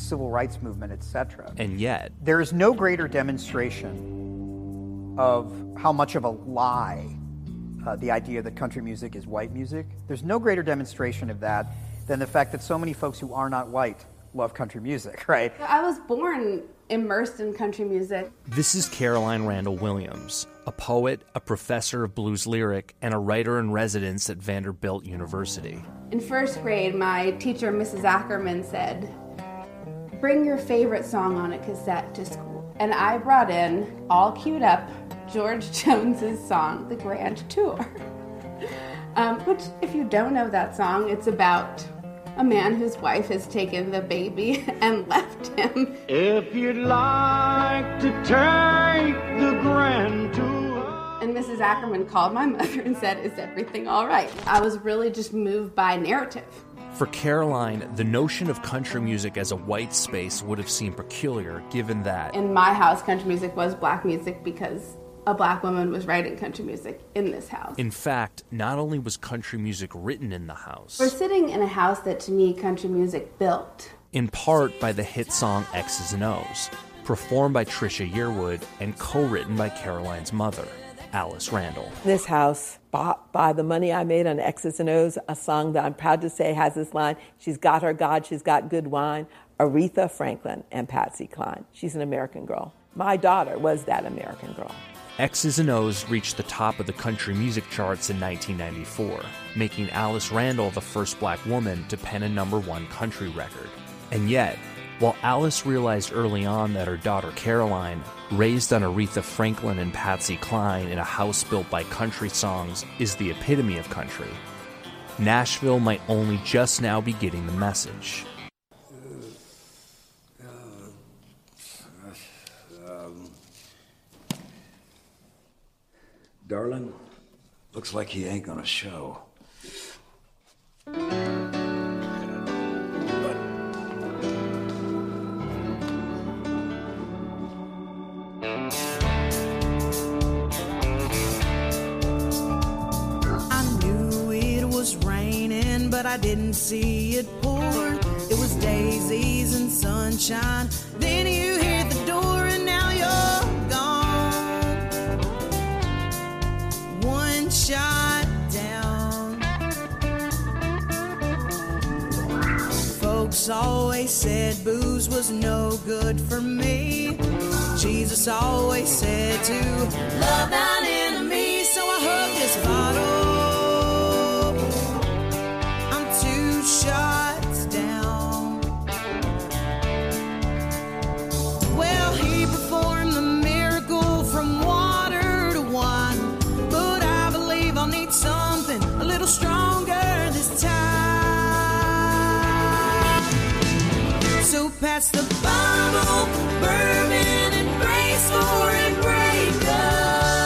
civil rights movement, etc. And yet, there is no greater demonstration of how much of a lie the idea that country music is white music. There's no greater demonstration of that than the fact that so many folks who are not white love country music, right? I was born immersed in country music. This is Caroline Randall Williams, a poet, a professor of blues lyric, and a writer in residence at Vanderbilt University. In first grade, my teacher, Mrs. Ackerman, said, "Bring your favorite song on a cassette to school." And I brought in, all queued up, George Jones's song, The Grand Tour. Which, if you don't know that song, it's about a man whose wife has taken the baby and left him. If you'd like to take the Grand Tour. And Mrs. Ackerman called my mother and said, "Is everything all right?" I was really just moved by narrative. For Caroline, the notion of country music as a white space would have seemed peculiar, given that in my house, country music was black music because a black woman was writing country music in this house. In fact, not only was country music written in the house, we're sitting in a house that, to me, country music built. In part by the hit song X's and O's, performed by Trisha Yearwood and co-written by Caroline's mother, Alice Randall. This house, bought by the money I made on X's and O's, a song that I'm proud to say has this line, "She's got her God, she's got good wine," Aretha Franklin and Patsy Cline. She's an American girl. My daughter was that American girl. X's and O's reached the top of the country music charts in 1994, making Alice Randall the first black woman to pen a #1 country record. And yet, while Alice realized early on that her daughter Caroline, raised on Aretha Franklin and Patsy Cline in a house built by country songs, is the epitome of country, Nashville might only just now be getting the message. Darling, looks like he ain't gonna show. But I didn't see it pour. It was daisies and sunshine. Then you hit the door and now you're gone. One shot down. Folks always said booze was no good for me. Jesus always said to love thine enemies. So I hugged this bottle. Shots down. Well, he performed the miracle from water to wine, but I believe I'll need something a little stronger this time. So pass the Bible, bourbon, and brace for a breakup.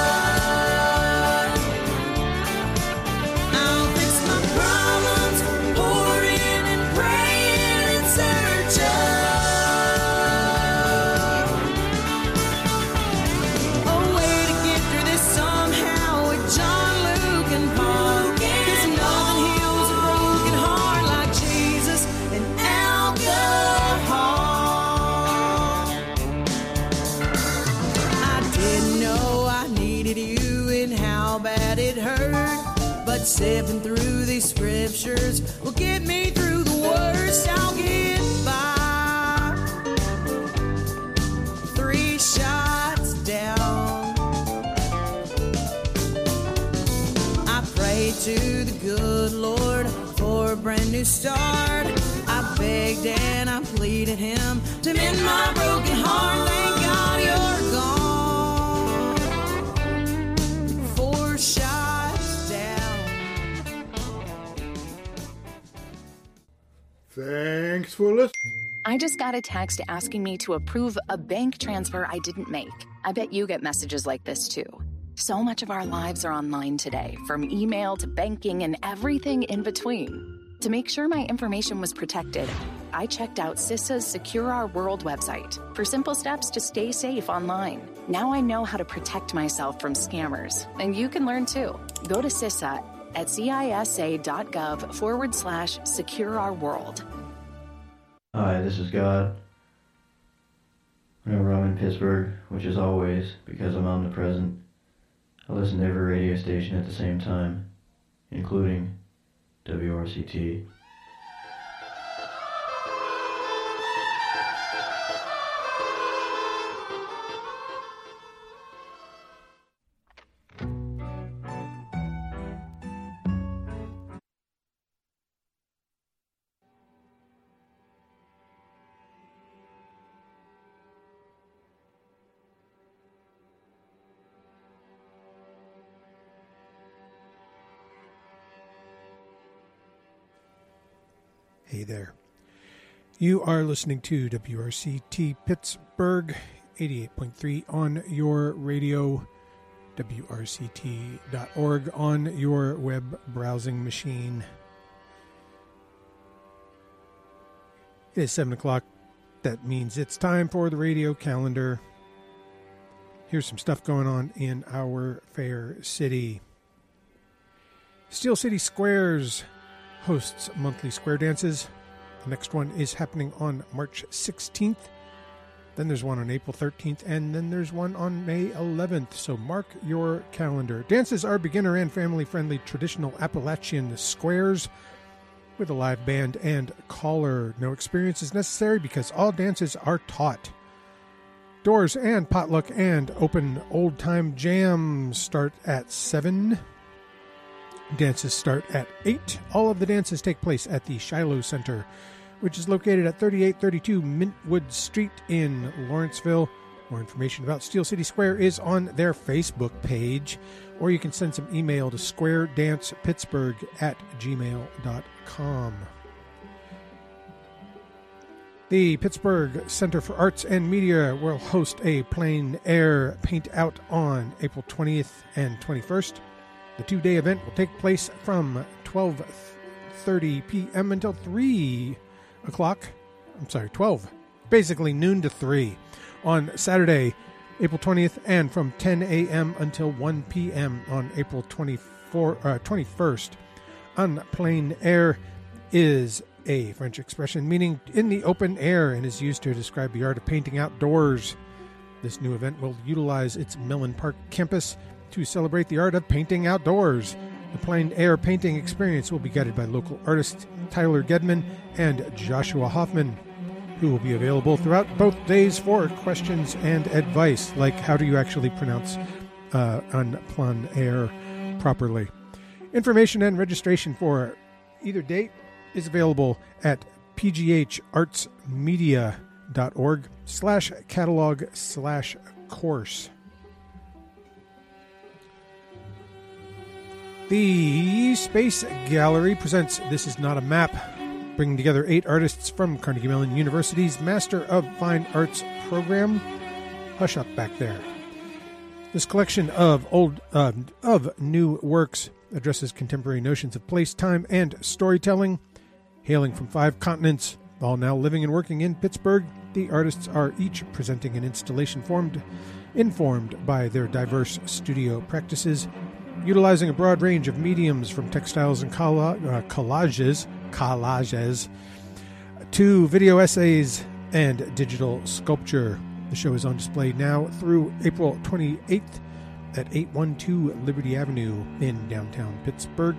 Sipping through these scriptures will get me through the worst. I'll get by. 3 shots down. I pray to the good Lord for a brand new start. I begged and I pleaded him to mend my broken heart. Thank God you're gone. 4 shots down. Thanks for listening. I just got a text asking me to approve a bank transfer I didn't make. I bet you get messages like this too. So much of our lives are online today, from email to banking and everything in between. To make sure my information was protected, I checked out CISA's Secure Our World website for simple steps to stay safe online. Now I know how to protect myself from scammers, and you can learn too. Go to CISA at cisa.gov/secure our world. Hi, this is God. Whenever I'm in Pittsburgh, which is always because I'm omnipresent, I listen to every radio station at the same time, including WRCT. Hey there. You are listening to WRCT Pittsburgh 88.3 on your radio, WRCT.org on your web browsing machine. It is 7 o'clock. That means it's time for the radio calendar. Here's some stuff going on in our fair city. Steel City Squares hosts monthly square dances. The next one is happening on March 16th. Then there's one on April 13th, and then there's one on May 11th. So mark your calendar. Dances are beginner and family-friendly traditional Appalachian squares with a live band and caller. No experience is necessary because all dances are taught. Doors and potluck and open old-time jams start at 7. Dances start at 8. All of the dances take place at the Shiloh Center, which is located at 3832 Mintwood Street in Lawrenceville. More information about Steel City Square is on their Facebook page, or you can send some email to squaredancepittsburgh@gmail.com. The Pittsburgh Center for Arts and Media will host a plein air paint out on April 20th and 21st. The two-day event will take place from 12:30 p.m. until 3 o'clock. 12. Basically noon to 3 on Saturday, April 20th, and from 10 a.m. until 1 p.m. on April 21st. En plein air is a French expression meaning in the open air and is used to describe the art of painting outdoors. This new event will utilize its Mellon Park campus to celebrate the art of painting outdoors. The plein air painting experience will be guided by local artists Tyler Gedman and Joshua Hoffman, who will be available throughout both days for questions and advice, like how do you actually pronounce en plein air properly. Information and registration for either date is available at pghartsmedia.org/catalog/course. The Space Gallery presents This Is Not a Map, bringing together 8 artists from Carnegie Mellon University's Master of Fine Arts program. Hush up back there. This collection of new works addresses contemporary notions of place, time, and storytelling. Hailing from 5 continents, all now living and working in Pittsburgh, the artists are each presenting an installation informed by their diverse studio practices, utilizing a broad range of mediums from textiles and collages to video essays and digital sculpture. The show is on display now through April 28th at 812 Liberty Avenue in downtown Pittsburgh.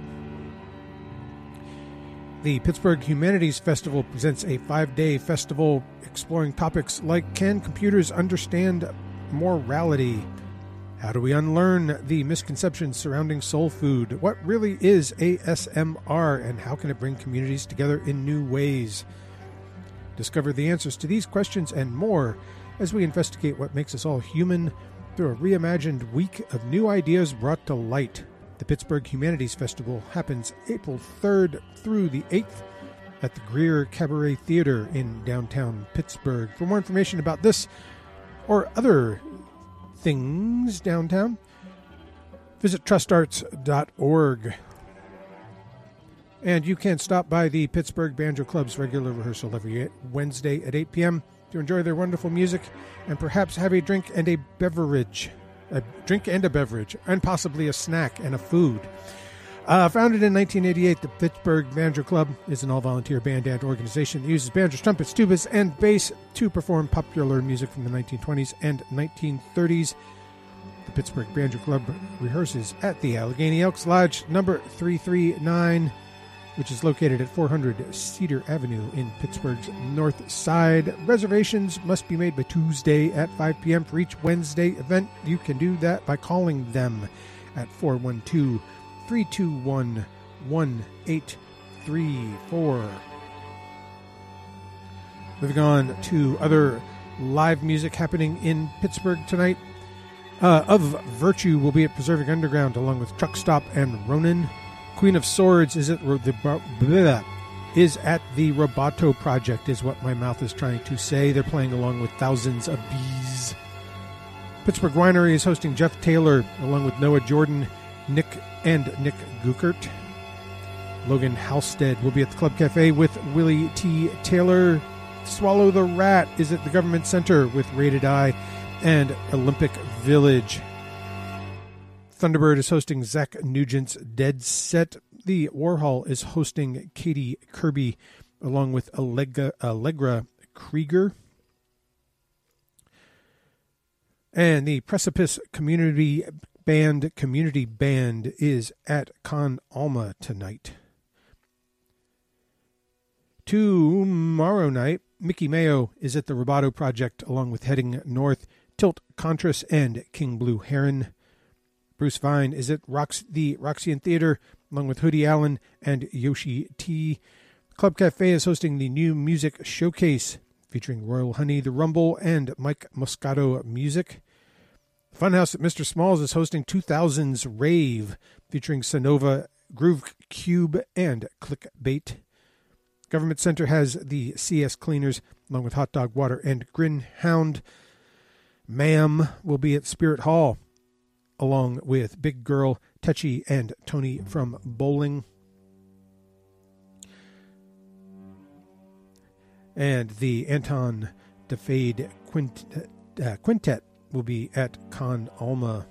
The Pittsburgh Humanities Festival presents a 5-day festival exploring topics like, can computers understand morality? How do we unlearn the misconceptions surrounding soul food? What really is ASMR, and how can it bring communities together in new ways? Discover the answers to these questions and more as we investigate what makes us all human through a reimagined week of new ideas brought to light. The Pittsburgh Humanities Festival happens April 3rd through the 8th at the Greer Cabaret Theater in downtown Pittsburgh. For more information about this or other things downtown, visit trustarts.org. And you can stop by the Pittsburgh Banjo Club's regular rehearsal every Wednesday at 8 p.m. to enjoy their wonderful music and perhaps have a drink and a beverage, and possibly a snack and a food. Founded in 1988, the Pittsburgh Banjo Club is an all-volunteer band and organization that uses banjos, trumpets, tubas, and bass to perform popular music from the 1920s and 1930s. The Pittsburgh Banjo Club rehearses at the Allegheny Elks Lodge, number 339, which is located at 400 Cedar Avenue in Pittsburgh's North Side. Reservations must be made by Tuesday at 5 p.m. for each Wednesday event. You can do that by calling them at 412-321-1834. Moving on to other live music happening in Pittsburgh tonight. Of Virtue will be at Preserving Underground along with Truck Stop and Ronin. Queen of Swords is at the Roboto Project, is what my mouth is trying to say. They're playing along with Thousands of Bees. Pittsburgh Winery is hosting Jeff Taylor along with Noah Jordan, Nick Gukert. Logan Halstead will be at the Club Cafe with Willie T. Taylor. Swallow the Rat is at the Government Center with Rated I and Olympic Village. Thunderbird is hosting Zach Nugent's Dead Set. The Warhol is hosting Katie Kirby along with Allegra Krieger. And the Precipice Community Band is at Con Alma tonight. Tomorrow night, Mickey Mayo is at the Roboto Project along with Heading North, Tilt Contras, and King Blue Heron. Bruce Vine is at the Roxy Theater along with Hoodie Allen and Yoshi T. Club Cafe is hosting the New Music Showcase featuring Royal Honey, The Rumble, and Mike Moscato Music. Funhouse at Mr. Smalls is hosting 2000s Rave featuring Sonova, Groove Cube, and Clickbait. Government Center has the CS Cleaners along with Hot Dog Water and Grin Hound. Ma'am will be at Spirit Hall along with Big Girl, Tetchy, and Tony from Bowling. And the Anton DeFade Quintet will be at Con Alma.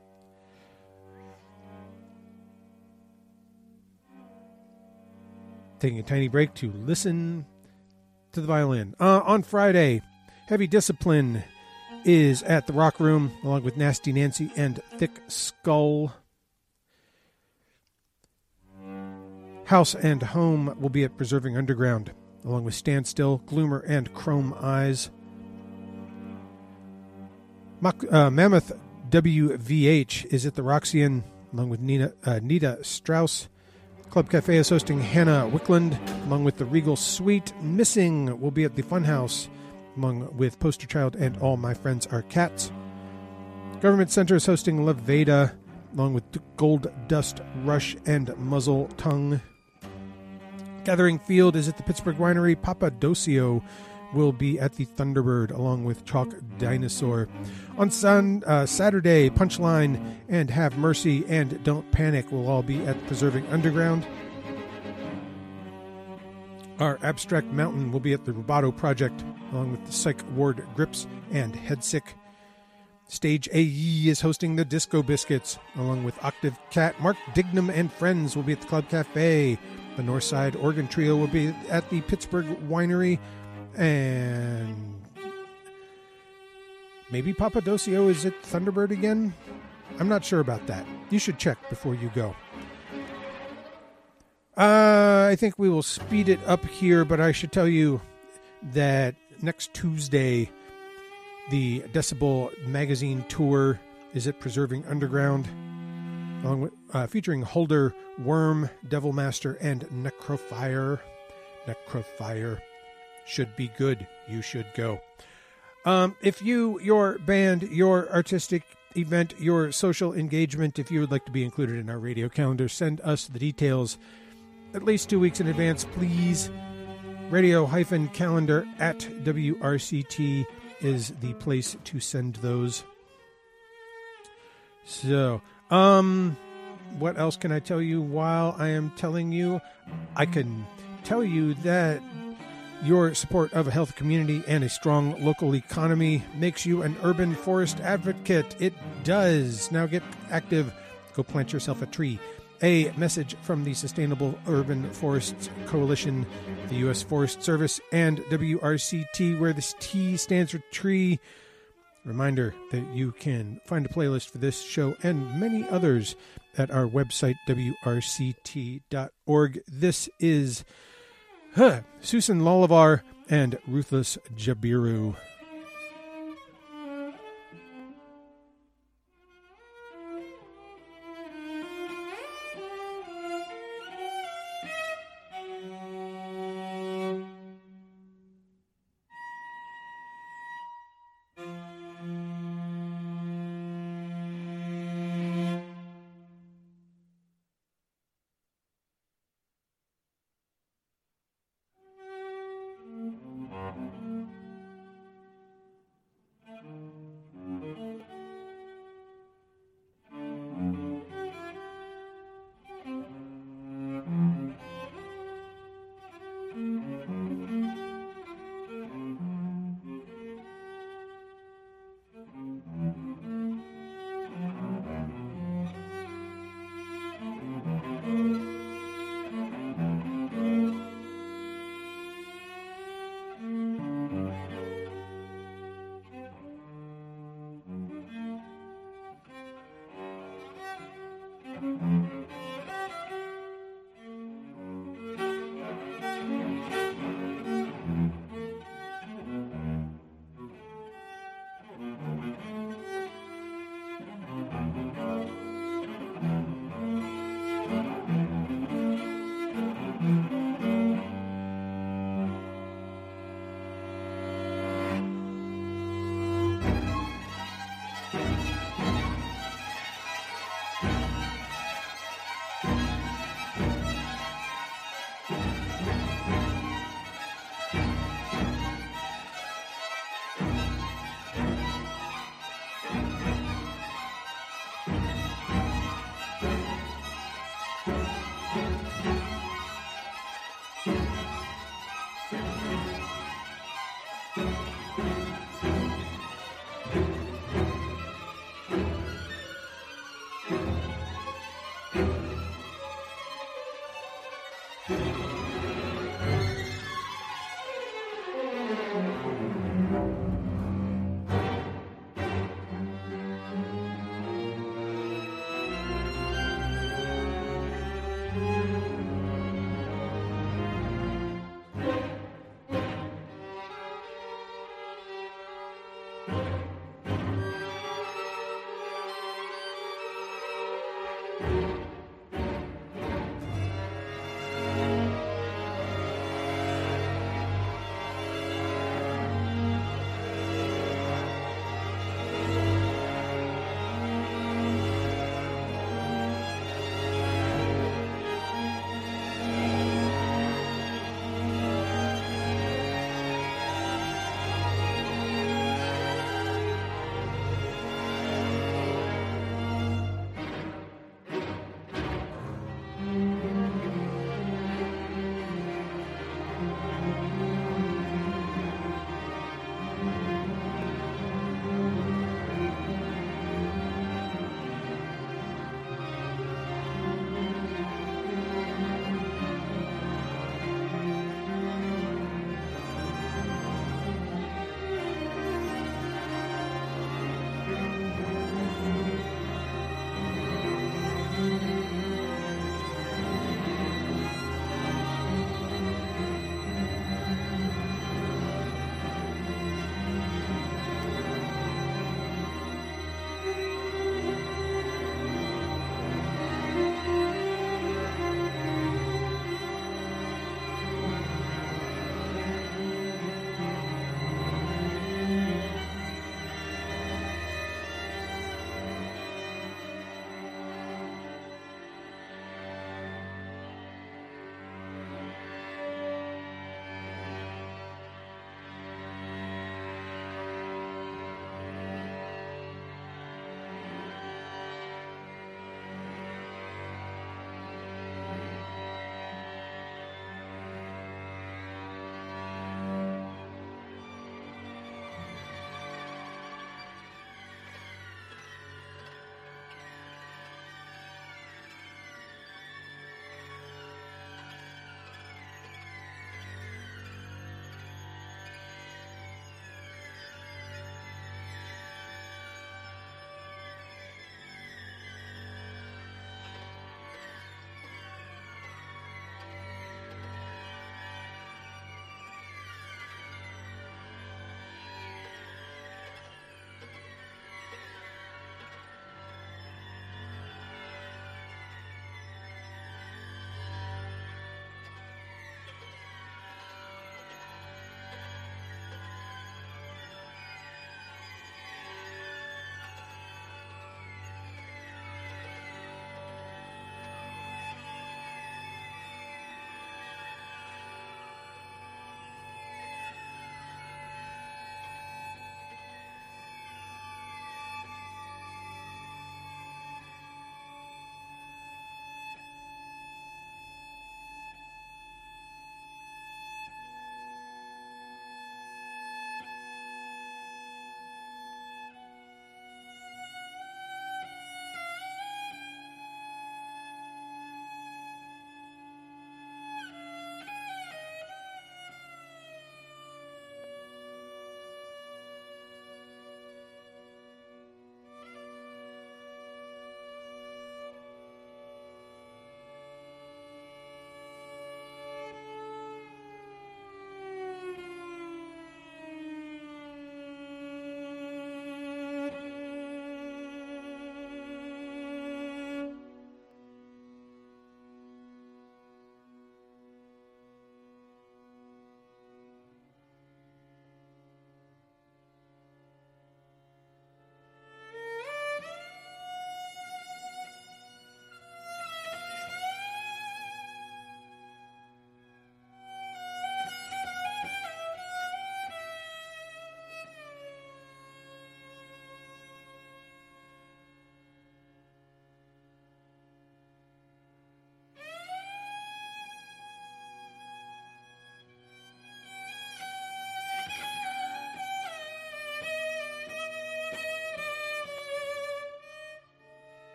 Taking a tiny break to listen to the violin. On Friday, Heavy Discipline is at the Rock Room along with Nasty Nancy and Thick Skull. House and Home will be at Preserving Underground along with Standstill, Gloomer, and Chrome Eyes. Mammoth WVH is at the Roxy along with Nita Strauss. Club Cafe is hosting Hannah Wickland along with the Regal Suite. Missing will be at the Funhouse along with Poster Child and All My Friends Are Cats. Government Center is hosting Levada along with Gold Dust Rush and Muzzle Tongue. Gathering Field is at the Pittsburgh Winery. Papa Docio will be at the Thunderbird along with Chalk Dinosaur. On Saturday, Punchline and Have Mercy and Don't Panic will all be at Preserving Underground. Our Abstract Mountain will be at the Roboto Project along with the Psych Ward Grips and Headsick. Stage AE is hosting the Disco Biscuits along with Octave Cat. Mark Dignam and Friends will be at the Club Cafe. The Northside Organ Trio will be at the Pittsburgh Winery. And maybe Papa Docio is at Thunderbird again? I'm not sure about that. You should check before you go. I think we will speed it up here, but I should tell you that next Tuesday, the Decibel Magazine Tour is at Preserving Underground, along with, featuring Holder, Worm, Devilmaster, and Necrofire. Necrofire should be good. You should go. If you, your band, your artistic event, your social engagement, if you would like to be included in our radio calendar, send us the details at least 2 weeks in advance, please. Radio-calendar at WRCT is the place to send those. So, what else can I tell you while I am telling you? I can tell you that your support of a healthy community and a strong local economy makes you an urban forest advocate. It does. Now get active. Go plant yourself a tree. A message from the Sustainable Urban Forests Coalition, the U.S. Forest Service, and WRCT, where this T stands for tree. Reminder that you can find a playlist for this show and many others at our website, wrct.org. This is Susan Lolavar and Ruthless Jabiru.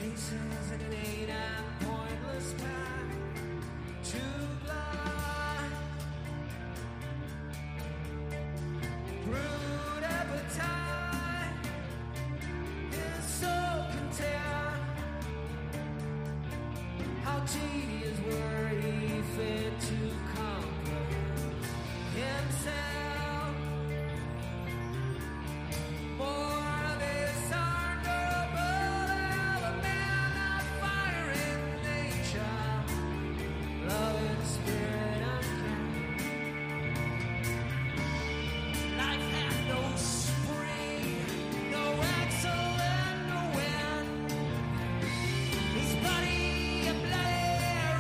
places and it ain't a pointless path to blind. Crude appetite is so content. How tedious were he fit to comprehend himself? For this are noble element of fire in nature, love and spirit uncanny. Life hath no spring, no excellent, no wind. His body a bloody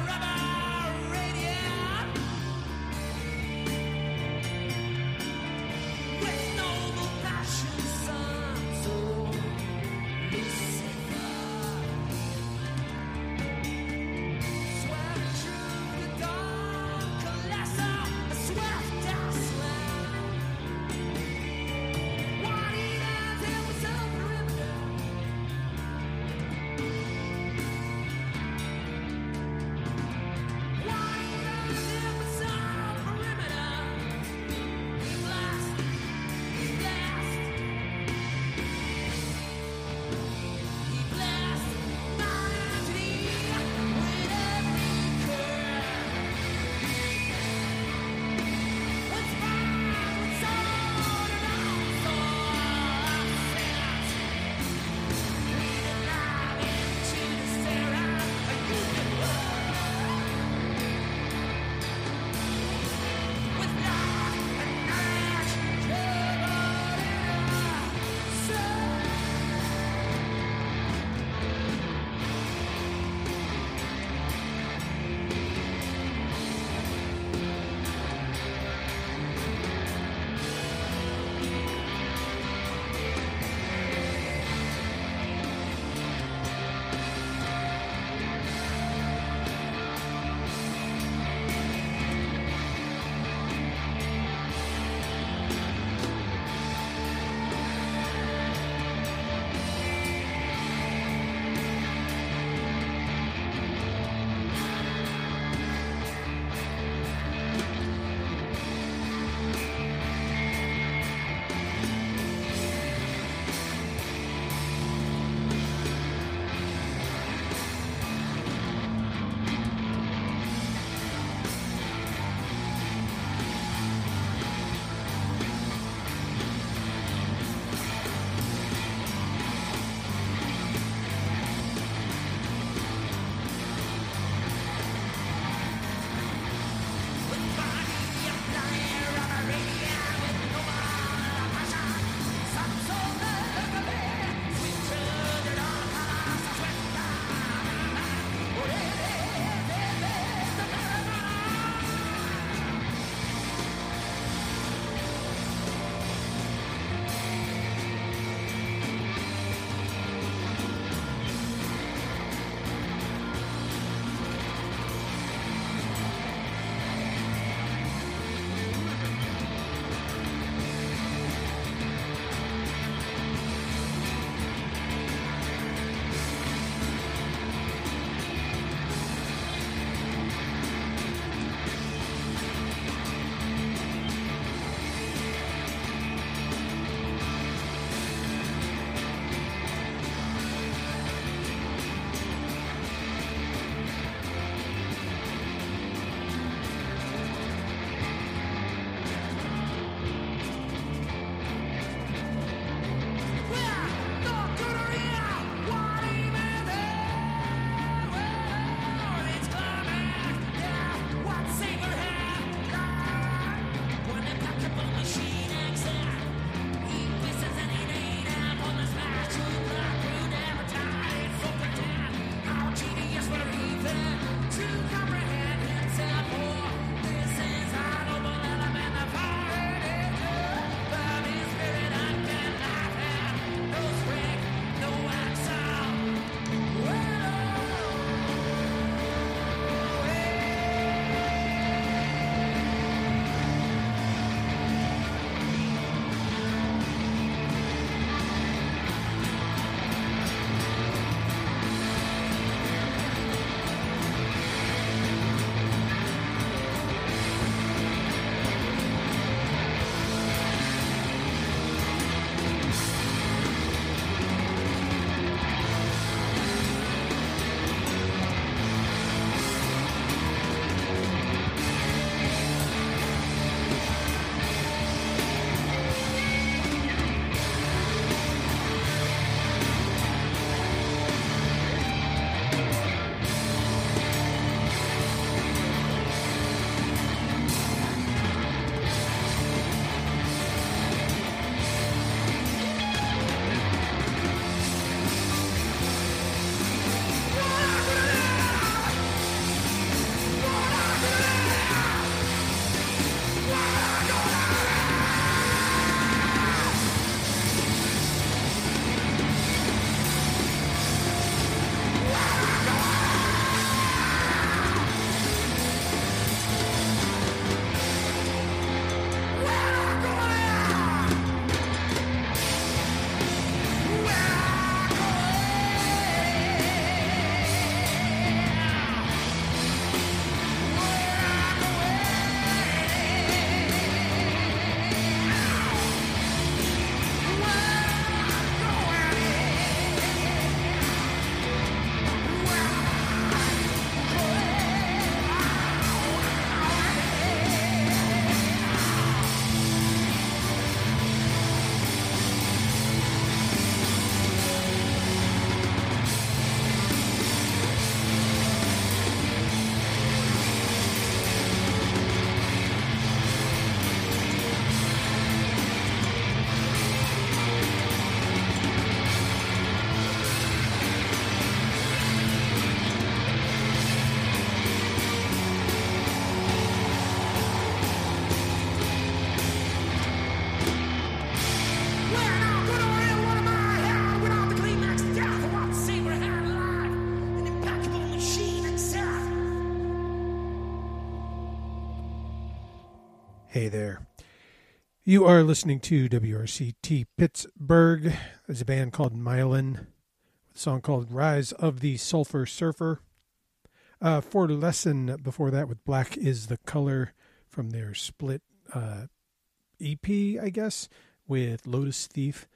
Hey there. You are listening to WRCT Pittsburgh. There's a band called Myelin with a song called Rise of the Sulphur Surfer. For Lesson before that with Black is the Color from their split EP, I guess, with Lotus Thief.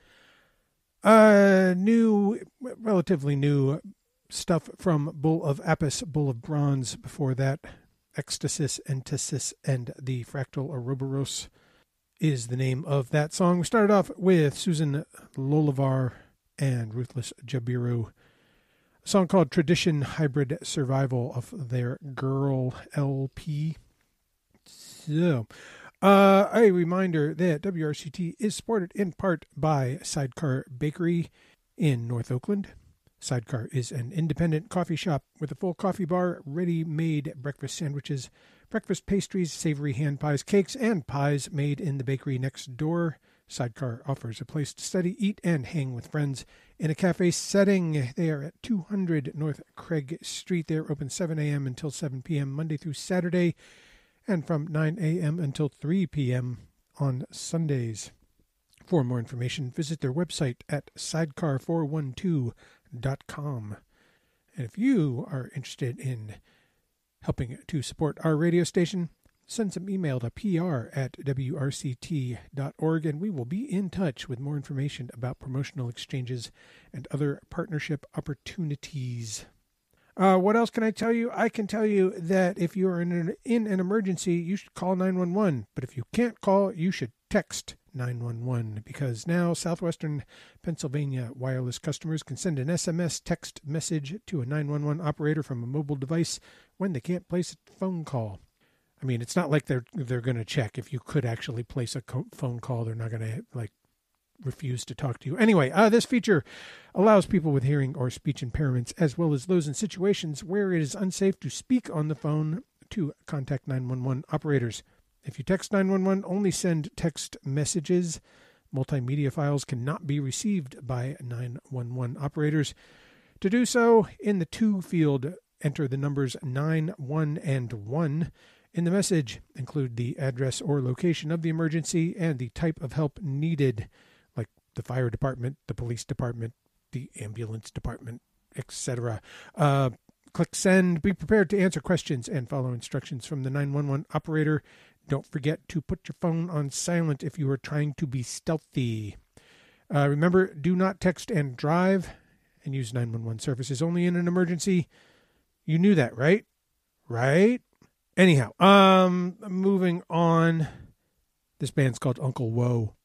Relatively new stuff from Bull of Apis, Bull of Bronze. Before that, Ecstasis, Entasis, and the Fractal Ouroboros is the name of that song. We started off with Susan Lolavar and Ruthless Jabiru. A song called Tradition Hybrid Survival of their Girl LP. So, a reminder that WRCT is supported in part by Sidecar Bakery in North Oakland. Sidecar is an independent coffee shop with a full coffee bar, ready-made breakfast sandwiches, breakfast pastries, savory hand pies, cakes, and pies made in the bakery next door. Sidecar offers a place to study, eat, and hang with friends in a cafe setting. They are at 200 North Craig Street. They're open 7 a.m. until 7 p.m. Monday through Saturday, and from 9 a.m. until 3 p.m. on Sundays. For more information, visit their website at sidecar412.com. And if you are interested in helping to support our radio station, send some email to pr@wrct.org, and we will be in touch with more information about promotional exchanges and other partnership opportunities. What else can I tell you? I can tell you that if you are in an emergency, you should call 911. But if you can't call, you should text 911, because now Southwestern Pennsylvania wireless customers can send an SMS text message to a 911 operator from a mobile device when they can't place a phone call. I mean, it's not like they're going to check if you could actually place a phone call. They're not going to refuse to talk to you. Anyway, this feature allows people with hearing or speech impairments, as well as those in situations where it is unsafe to speak on the phone, to contact 911 operators. If you text 911, only send text messages. Multimedia files cannot be received by 911 operators. To do so, in the to field, enter the numbers 9, 1, and 1. In the message, include the address or location of the emergency and the type of help needed, like the fire department, the police department, the ambulance department, etc. Click send. Be prepared to answer questions and follow instructions from the 911 operator. Don't forget to put your phone on silent if you are trying to be stealthy. Remember, do not text and drive, and use 911 services only in an emergency. You knew that, right? Right? Anyhow, moving on. This band's called Uncle Woe.